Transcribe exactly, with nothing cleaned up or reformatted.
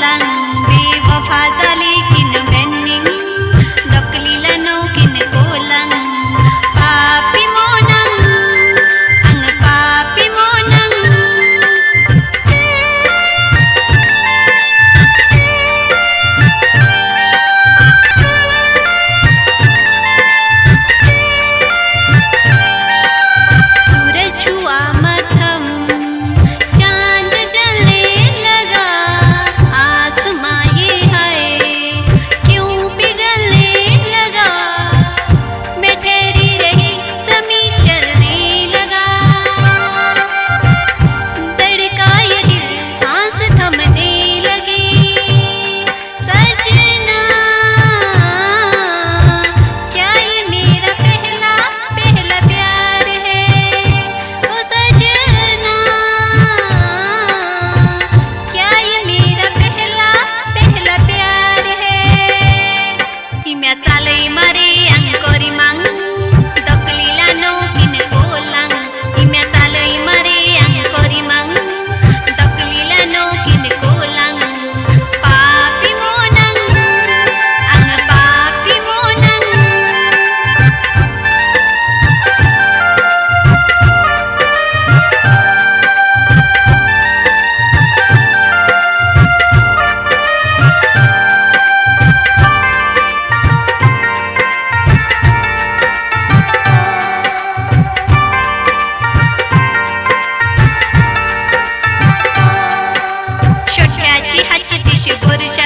मालांग बेवफा झाली किन मेन्निंग दकलीला नो किन कोलंग पापी मोनंग अंग पापी मोनंग सूरज हुआ मध्यम चांद जलने लगा आसमां ये है क्यों पिघलने लगा मैं ठहरी रही ज़मीं चलने लगा धड़का ये दिल सांस थमने लगी सजना क्या ये मेरा पहला पहला प्यार है ओ सजना क्या ये मेरा पहला पहला प्यार है इम्या चालय मारे अंकोरी मांग दकलीला नो किन कोलांग इम्या चालय मारे अंकोरी मांग दकलीला नो किन कोलांग पापी मोनंग अंग पापी मोनंग छोट्याची हाची दिशी भरच्या